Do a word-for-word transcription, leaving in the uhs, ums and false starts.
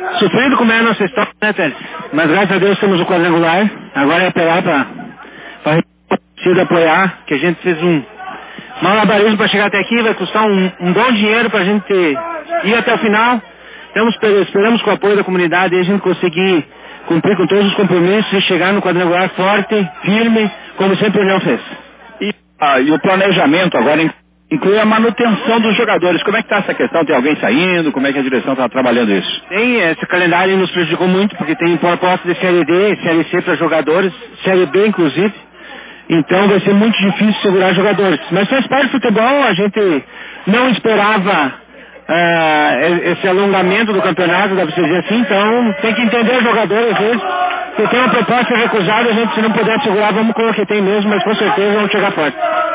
Sofrido como é a nossa história, né, Tênis? Mas graças a Deus temos o quadrangular. Agora é apelar para a apoiar, que a gente fez um malabarismo para chegar até aqui, vai custar um, um bom dinheiro para a gente ir até o final. Estamos, esperamos com o apoio da comunidade e a gente conseguir cumprir com todos os compromissos e chegar no quadrangular forte, firme, como sempre o União fez. E, ah, e o planejamento agora inclui a manutenção dos jogadores. Como é que está essa questão? Tem alguém saindo? Como é que a direção está trabalhando isso? Tem, esse calendário nos prejudicou muito, porque tem proposta de Série D, Série C para jogadores, Série B inclusive. Então vai ser muito difícil segurar jogadores. Mas faz parte do futebol, a gente não esperava uh, esse alongamento do campeonato, dá pra você dizer assim, então tem que entender o jogador às vezes. Se tem uma proposta recusada, a gente se não puder segurar, vamos com o que tem mesmo, mas com certeza vamos chegar forte.